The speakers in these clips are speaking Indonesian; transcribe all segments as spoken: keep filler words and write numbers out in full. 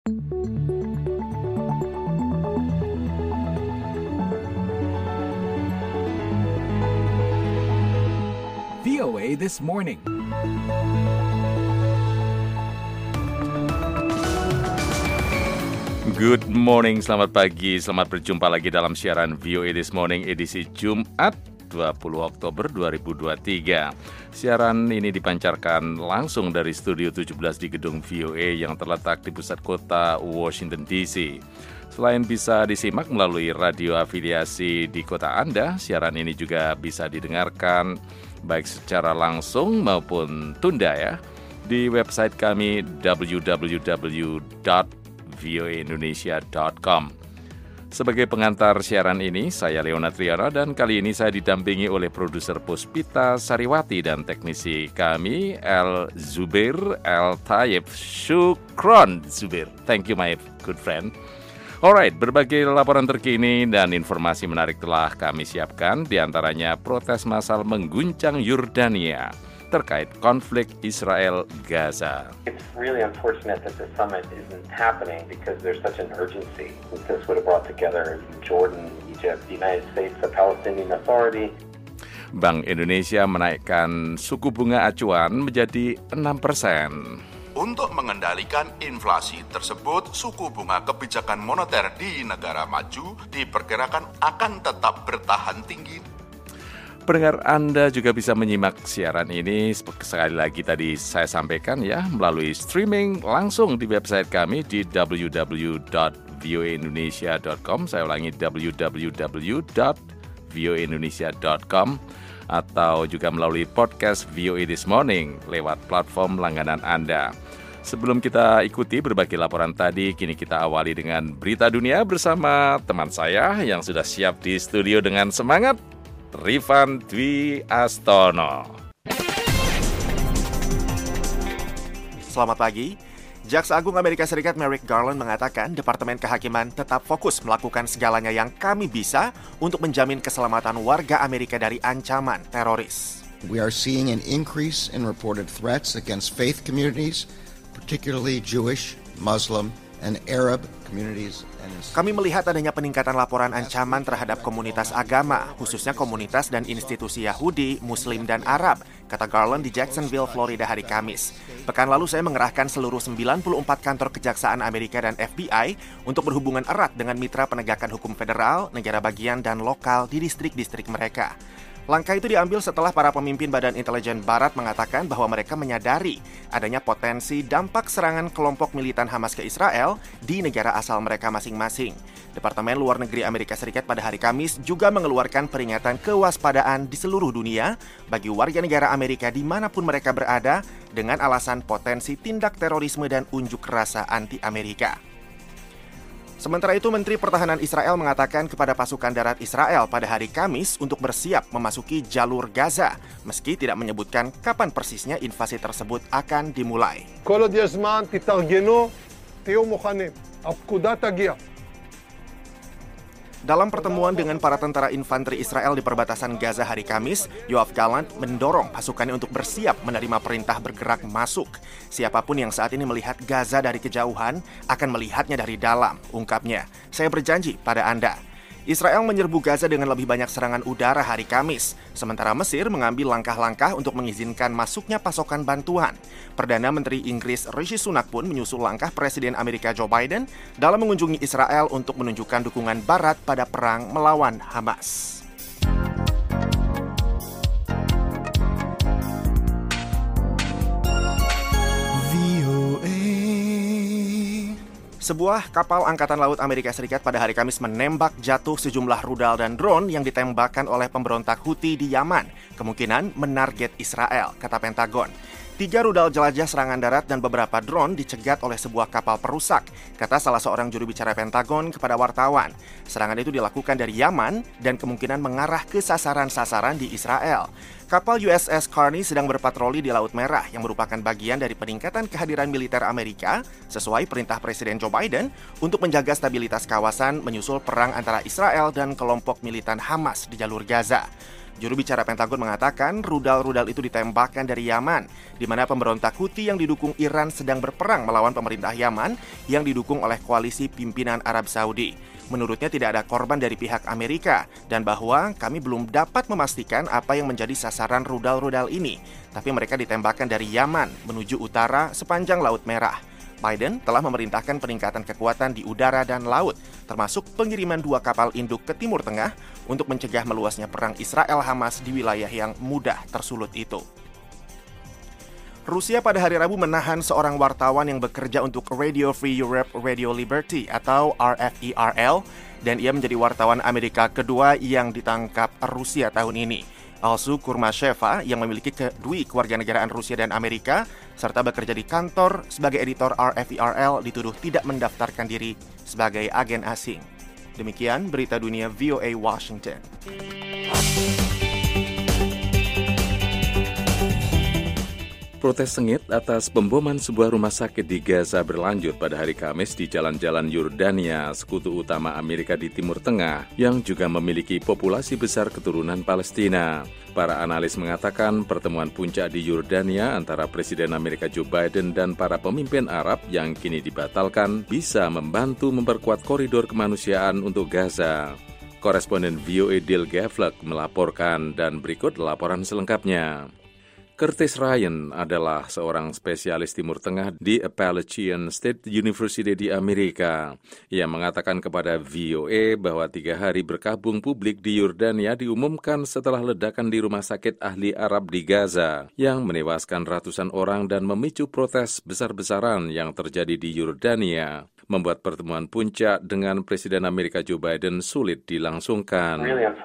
V O A This Morning. Good morning, selamat pagi, selamat berjumpa lagi dalam siaran V O A This Morning edisi Jumat dua puluh Oktober dua ribu dua puluh tiga. Siaran ini dipancarkan langsung dari Studio tujuh belas di gedung V O A yang terletak di pusat kota Washington D C. Selain bisa disimak melalui radio afiliasi di kota Anda, siaran ini juga bisa didengarkan baik secara langsung maupun tunda ya di website kami w w w dot v o a indonesia dot com. Sebagai pengantar siaran ini, saya Leona Triana dan kali ini saya didampingi oleh produser Puspita Sariwati dan teknisi kami El Zubair El Tayyib. Syukron Zubair. Thank you my good friend. Alright, berbagai laporan terkini dan informasi menarik telah kami siapkan, diantaranya protes massal mengguncang Yordania terkait konflik Israel-Gaza. It's really unfortunate that the summit isn't happening because there's such an urgency. This would have brought together Jordan, Egypt, the United States, the Palestinian Authority. Bank Indonesia menaikkan suku bunga acuan menjadi enam persen. Untuk mengendalikan inflasi tersebut, suku bunga kebijakan moneter di negara maju diperkirakan akan tetap bertahan tinggi. Pendengar, Anda juga bisa menyimak siaran ini sekali lagi tadi saya sampaikan ya melalui streaming langsung di website kami di w w w dot v o a indonesia dot com. Saya ulangi w w w dot v o a indonesia dot com atau juga melalui podcast V O A This Morning lewat platform langganan Anda. Sebelum kita ikuti berbagai laporan tadi, kini kita awali dengan berita dunia bersama teman saya yang sudah siap di studio dengan semangat, Rifan Dwi Astono. Selamat pagi. Jaksa Agung Amerika Serikat Merrick Garland mengatakan Departemen Kehakiman tetap fokus melakukan segalanya yang kami bisa untuk menjamin keselamatan warga Amerika dari ancaman teroris. We are seeing an increase in reported threats against faith communities, particularly Jewish, Muslim, and Arab communities. Kami melihat adanya peningkatan laporan ancaman terhadap komunitas agama, khususnya komunitas dan institusi Yahudi, Muslim, dan Arab, kata Garland di Jacksonville, Florida hari Kamis. Pekan lalu saya mengerahkan seluruh sembilan puluh empat kantor kejaksaan Amerika dan F B I untuk berhubungan erat dengan mitra penegakan hukum federal, negara bagian, dan lokal di distrik-distrik mereka. Langkah itu diambil setelah para pemimpin Badan Intelijen Barat mengatakan bahwa mereka menyadari adanya potensi dampak serangan kelompok militan Hamas ke Israel di negara asal mereka masing-masing. Departemen Luar Negeri Amerika Serikat pada hari Kamis juga mengeluarkan peringatan kewaspadaan di seluruh dunia bagi warga negara Amerika dimanapun mereka berada dengan alasan potensi tindak terorisme dan unjuk rasa anti-Amerika. Sementara itu, Menteri Pertahanan Israel mengatakan kepada pasukan darat Israel pada hari Kamis untuk bersiap memasuki jalur Gaza, meski tidak menyebutkan kapan persisnya invasi tersebut akan dimulai. כל עוד יש זמן, תתארגנו, תהיו מוכנים. הפקודה תגיע. Dalam pertemuan dengan para tentara infanteri Israel di perbatasan Gaza hari Kamis, Yoav Gallant mendorong pasukannya untuk bersiap menerima perintah bergerak masuk. Siapapun yang saat ini melihat Gaza dari kejauhan akan melihatnya dari dalam, ungkapnya. Saya berjanji pada Anda. Israel menyerbu Gaza dengan lebih banyak serangan udara hari Kamis, sementara Mesir mengambil langkah-langkah untuk mengizinkan masuknya pasokan bantuan. Perdana Menteri Inggris Rishi Sunak pun menyusul langkah Presiden Amerika Joe Biden dalam mengunjungi Israel untuk menunjukkan dukungan Barat pada perang melawan Hamas. Sebuah kapal Angkatan Laut Amerika Serikat pada hari Kamis menembak jatuh sejumlah rudal dan drone yang ditembakkan oleh pemberontak Houthi di Yaman, kemungkinan menarget Israel, kata Pentagon. Tiga rudal jelajah serangan darat dan beberapa drone dicegat oleh sebuah kapal perusak, kata salah seorang juru bicara Pentagon kepada wartawan. Serangan itu dilakukan dari Yaman dan kemungkinan mengarah ke sasaran-sasaran di Israel. Kapal U S S Carney sedang berpatroli di Laut Merah yang merupakan bagian dari peningkatan kehadiran militer Amerika sesuai perintah Presiden Joe Biden untuk menjaga stabilitas kawasan menyusul perang antara Israel dan kelompok militan Hamas di jalur Gaza. Juru bicara Pentagon mengatakan rudal-rudal itu ditembakkan dari Yaman, di mana pemberontak Houthi yang didukung Iran sedang berperang melawan pemerintah Yaman yang didukung oleh koalisi pimpinan Arab Saudi. Menurutnya tidak ada korban dari pihak Amerika dan bahwa kami belum dapat memastikan apa yang menjadi sasaran rudal-rudal ini, tapi mereka ditembakkan dari Yaman menuju utara sepanjang Laut Merah. Biden telah memerintahkan peningkatan kekuatan di udara dan laut, termasuk pengiriman dua kapal induk ke Timur Tengah untuk mencegah meluasnya perang Israel-Hamas di wilayah yang mudah tersulut itu. Rusia pada hari Rabu menahan seorang wartawan yang bekerja untuk Radio Free Europe Radio Liberty atau R F E R L, dan ia menjadi wartawan Amerika kedua yang ditangkap Rusia tahun ini. Alsu Kurmasheva yang memiliki kedua kewarganegaraan Rusia dan Amerika serta bekerja di kantor sebagai editor R F E R L dituduh tidak mendaftarkan diri sebagai agen asing. Demikian berita dunia V O A Washington. Protes sengit atas pemboman sebuah rumah sakit di Gaza berlanjut pada hari Kamis di jalan-jalan Yordania, sekutu utama Amerika di Timur Tengah, yang juga memiliki populasi besar keturunan Palestina. Para analis mengatakan pertemuan puncak di Yordania antara Presiden Amerika Joe Biden dan para pemimpin Arab yang kini dibatalkan bisa membantu memperkuat koridor kemanusiaan untuk Gaza. Koresponden V O A Dale Gavlak melaporkan dan berikut laporan selengkapnya. Curtis Ryan adalah seorang spesialis Timur Tengah di Appalachian State University di Amerika. Ia mengatakan kepada V O A bahwa tiga hari berkabung publik di Yordania diumumkan setelah ledakan di rumah sakit ahli Arab di Gaza yang menewaskan ratusan orang dan memicu protes besar-besaran yang terjadi di Yordania, membuat pertemuan puncak dengan Presiden Amerika Joe Biden sulit dilangsungkan.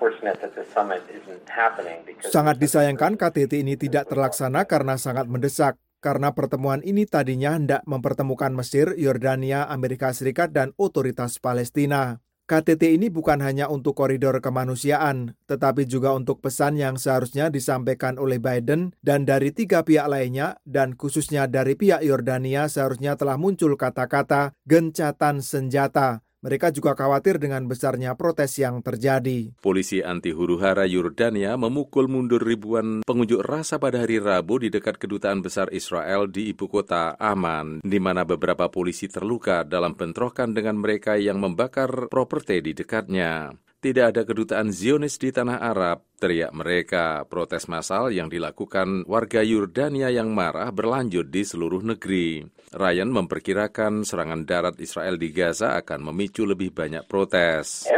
Sangat disayangkan K T T ini tidak terlaksana karena sangat mendesak. Karena pertemuan ini tadinya hendak mempertemukan Mesir, Yordania, Amerika Serikat, dan otoritas Palestina. K T T ini bukan hanya untuk koridor kemanusiaan, tetapi juga untuk pesan yang seharusnya disampaikan oleh Biden dan dari tiga pihak lainnya, dan khususnya dari pihak Yordania seharusnya telah muncul kata-kata gencatan senjata. Mereka juga khawatir dengan besarnya protes yang terjadi. Polisi anti huru-hara Yordania memukul mundur ribuan pengunjuk rasa pada hari Rabu di dekat kedutaan besar Israel di ibu kota Amman, di mana beberapa polisi terluka dalam bentrokan dengan mereka yang membakar properti di dekatnya. Tidak ada kedutaan Zionis di tanah Arab, teriak mereka. Protes massal yang dilakukan warga Yordania yang marah berlanjut di seluruh negeri. Ryan memperkirakan serangan darat Israel di Gaza akan memicu lebih banyak protes.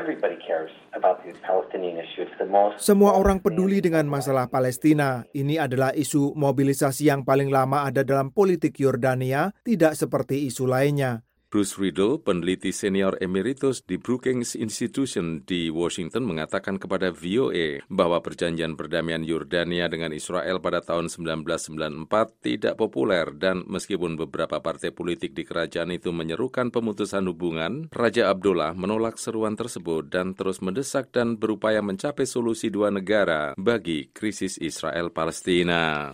Semua orang peduli dengan masalah Palestina. Ini adalah isu mobilisasi yang paling lama ada dalam politik Yordania, tidak seperti isu lainnya. Bruce Riddle, peneliti senior emeritus di Brookings Institution di Washington, mengatakan kepada V O A bahwa perjanjian perdamaian Yordania dengan Israel pada tahun sembilan belas sembilan puluh empat tidak populer dan meskipun beberapa partai politik di kerajaan itu menyerukan pemutusan hubungan, Raja Abdullah menolak seruan tersebut dan terus mendesak dan berupaya mencapai solusi dua negara bagi krisis Israel-Palestina.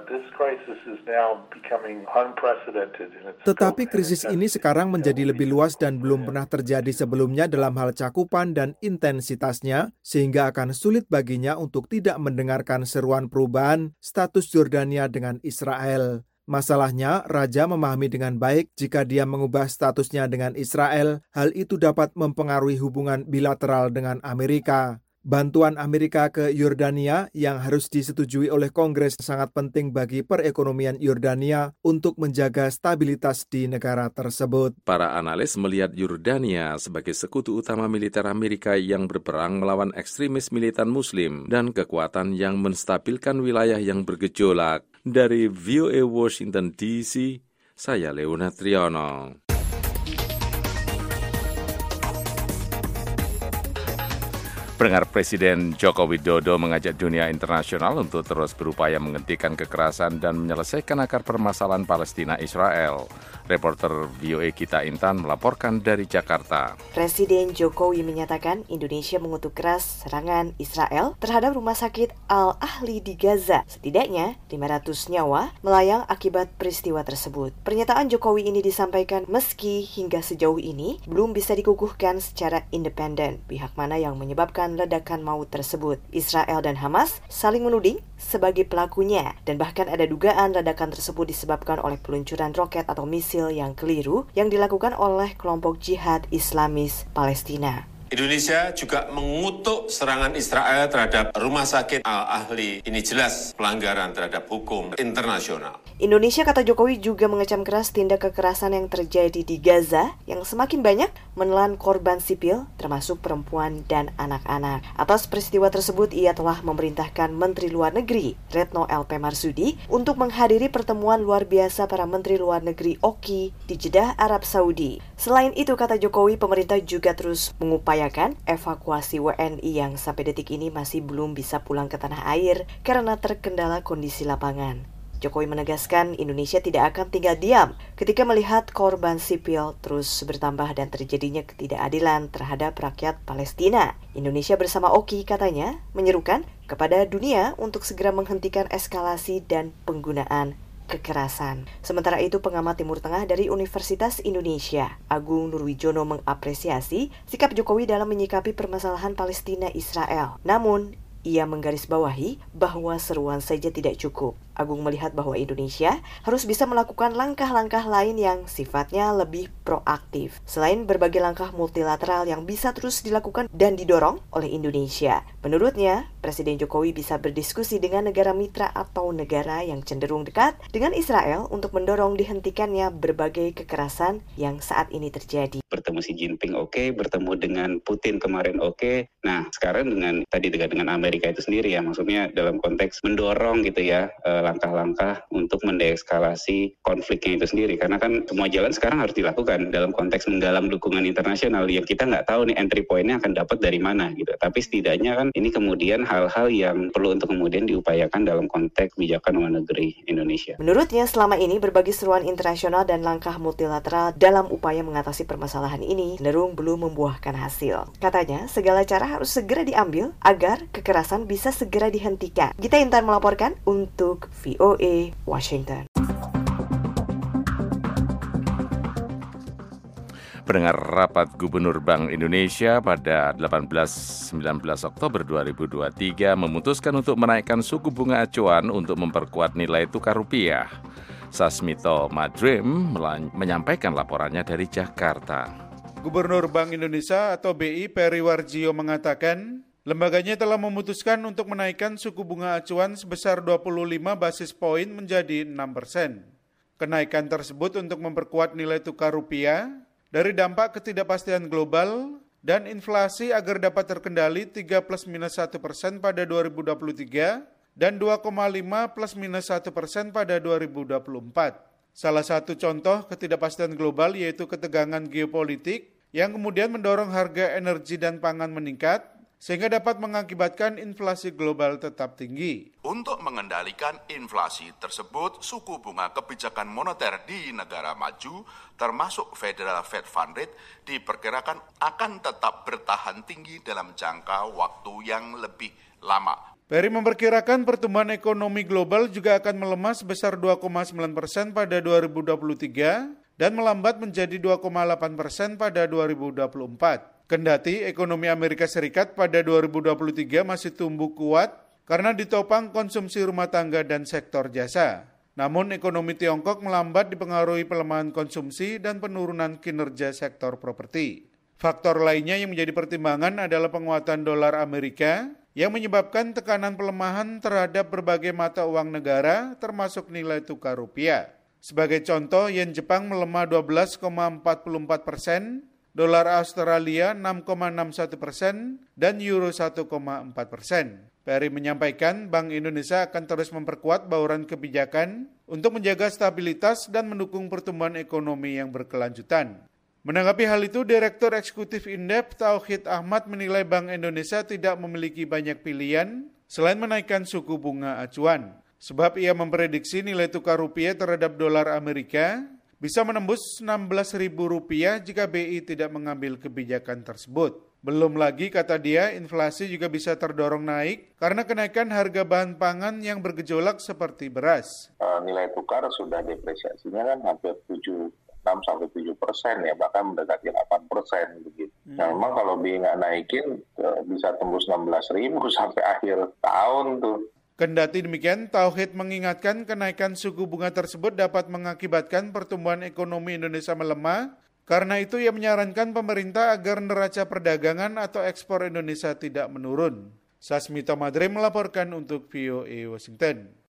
Tetapi krisis ini sekarang menjadi lebih luas dan belum pernah terjadi sebelumnya dalam hal cakupan dan intensitasnya, sehingga akan sulit baginya untuk tidak mendengarkan seruan perubahan status Yordania dengan Israel. Masalahnya, Raja memahami dengan baik jika dia mengubah statusnya dengan Israel, hal itu dapat mempengaruhi hubungan bilateral dengan Amerika. Bantuan Amerika ke Yordania yang harus disetujui oleh Kongres sangat penting bagi perekonomian Yordania untuk menjaga stabilitas di negara tersebut. Para analis melihat Yordania sebagai sekutu utama militer Amerika yang berperang melawan ekstremis militan Muslim dan kekuatan yang menstabilkan wilayah yang bergejolak. Dari V O A Washington D C, saya Leonard Triono. Pendengar, Presiden Joko Widodo mengajak dunia internasional untuk terus berupaya menghentikan kekerasan dan menyelesaikan akar permasalahan Palestina-Israel. Reporter V O A Gita Intan melaporkan dari Jakarta. Presiden Jokowi menyatakan Indonesia mengutuk keras serangan Israel terhadap rumah sakit Al-Ahli di Gaza. Setidaknya lima ratus nyawa melayang akibat peristiwa tersebut. Pernyataan Jokowi ini disampaikan meski hingga sejauh ini belum bisa dikukuhkan secara independen pihak mana yang menyebabkan ledakan maut tersebut. Israel dan Hamas saling menuding sebagai pelakunya dan bahkan ada dugaan ledakan tersebut disebabkan oleh peluncuran roket atau misil yang keliru yang dilakukan oleh kelompok jihad Islamis Palestina. Indonesia juga mengutuk serangan Israel terhadap rumah sakit Al-Ahli. Ini jelas pelanggaran terhadap hukum internasional. Indonesia, kata Jokowi, juga mengecam keras tindak kekerasan yang terjadi di Gaza yang semakin banyak menelan korban sipil, termasuk perempuan dan anak-anak. Atas peristiwa tersebut, ia telah memerintahkan Menteri Luar Negeri Retno L P Marsudi untuk menghadiri pertemuan luar biasa para Menteri Luar Negeri O K I di Jeddah, Arab Saudi. Selain itu, kata Jokowi, pemerintah juga terus mengupayakan evakuasi W N I yang sampai detik ini masih belum bisa pulang ke tanah air karena terkendala kondisi lapangan. Jokowi menegaskan Indonesia tidak akan tinggal diam ketika melihat korban sipil terus bertambah dan terjadinya ketidakadilan terhadap rakyat Palestina. Indonesia bersama O K I, katanya, menyerukan kepada dunia untuk segera menghentikan eskalasi dan penggunaan kekerasan. Sementara itu, pengamat Timur Tengah dari Universitas Indonesia, Agung Nurwijono, mengapresiasi sikap Jokowi dalam menyikapi permasalahan Palestina-Israel. Namun, ia menggarisbawahi bahwa seruan saja tidak cukup. Agung melihat bahwa Indonesia harus bisa melakukan langkah-langkah lain yang sifatnya lebih proaktif. Selain berbagai langkah multilateral yang bisa terus dilakukan dan didorong oleh Indonesia. Menurutnya, Presiden Jokowi bisa berdiskusi dengan negara mitra atau negara yang cenderung dekat dengan Israel untuk mendorong dihentikannya berbagai kekerasan yang saat ini terjadi. Bertemu Xi Jinping oke, okay, bertemu dengan Putin kemarin oke. Okay. Nah, sekarang dengan tadi dengan, dengan Amerika itu sendiri ya, maksudnya dalam konteks mendorong gitu ya, eh, langkah-langkah untuk mendeeskalasi konfliknya itu sendiri. Karena kan semua jalan sekarang harus dilakukan dalam konteks menggalang dukungan internasional yang kita nggak tahu nih entry point-nya akan dapat dari mana gitu. Tapi setidaknya kan ini kemudian hal-hal yang perlu untuk kemudian diupayakan dalam konteks kebijakan luar negeri Indonesia. Menurutnya, selama ini berbagai seruan internasional dan langkah multilateral dalam upaya mengatasi permasalahan ini cenderung belum membuahkan hasil. Katanya, segala cara harus segera diambil agar kekerasan bisa segera dihentikan. Gita Intan melaporkan untuk V O A Washington. Pendengar, rapat Gubernur Bank Indonesia pada delapan belas sampai sembilan belas Oktober dua ribu dua puluh tiga memutuskan untuk menaikkan suku bunga acuan untuk memperkuat nilai tukar rupiah. Sasmito Madrim menyampaikan laporannya dari Jakarta. Gubernur Bank Indonesia atau B I Peri Warjio mengatakan, lembaganya telah memutuskan untuk menaikkan suku bunga acuan sebesar dua puluh lima basis poin menjadi enam persen. Kenaikan tersebut untuk memperkuat nilai tukar rupiah dari dampak ketidakpastian global dan inflasi agar dapat terkendali tiga plus minus satu persen pada dua ribu dua puluh tiga dan dua koma lima plus minus satu persen pada dua ribu dua puluh empat. Salah satu contoh ketidakpastian global yaitu ketegangan geopolitik yang kemudian mendorong harga energi dan pangan meningkat, sehingga dapat mengakibatkan inflasi global tetap tinggi. Untuk mengendalikan inflasi tersebut, suku bunga kebijakan moneter di negara maju, termasuk Federal Fed Fund Rate, diperkirakan akan tetap bertahan tinggi dalam jangka waktu yang lebih lama. Peri memperkirakan pertumbuhan ekonomi global juga akan melemah sebesar dua koma sembilan persen pada dua ribu dua puluh tiga dan melambat menjadi dua koma delapan persen pada dua ribu dua puluh empat. Kendati ekonomi Amerika Serikat pada dua ribu dua puluh tiga masih tumbuh kuat karena ditopang konsumsi rumah tangga dan sektor jasa. Namun ekonomi Tiongkok melambat dipengaruhi pelemahan konsumsi dan penurunan kinerja sektor properti. Faktor lainnya yang menjadi pertimbangan adalah penguatan dolar Amerika yang menyebabkan tekanan pelemahan terhadap berbagai mata uang negara termasuk nilai tukar rupiah. Sebagai contoh, yen Jepang melemah dua belas koma empat empat persen, dolar Australia enam koma enam satu persen, dan euro satu koma empat persen. Peri menyampaikan Bank Indonesia akan terus memperkuat bauran kebijakan untuk menjaga stabilitas dan mendukung pertumbuhan ekonomi yang berkelanjutan. Menanggapi hal itu, Direktur Eksekutif Indef Tauhid Ahmad menilai Bank Indonesia tidak memiliki banyak pilihan selain menaikkan suku bunga acuan. Sebab ia memprediksi nilai tukar rupiah terhadap dolar Amerika bisa menembus enam belas ribu rupiah jika B I tidak mengambil kebijakan tersebut. Belum lagi, kata dia, inflasi juga bisa terdorong naik karena kenaikan harga bahan pangan yang bergejolak seperti beras. Uh, nilai tukar sudah depresiasinya kan hampir tujuh enam sampai tujuh persen ya, bahkan mendekati delapan persen begitu. Hmm. Nah, memang kalau B I nggak naikin uh, bisa tembus enam belas ribu sampai akhir tahun tuh. Kendati demikian, Tauhid mengingatkan kenaikan suku bunga tersebut dapat mengakibatkan pertumbuhan ekonomi Indonesia melemah. Karena itu ia menyarankan pemerintah agar neraca perdagangan atau ekspor Indonesia tidak menurun. Sasmita Madre melaporkan untuk V O A Washington.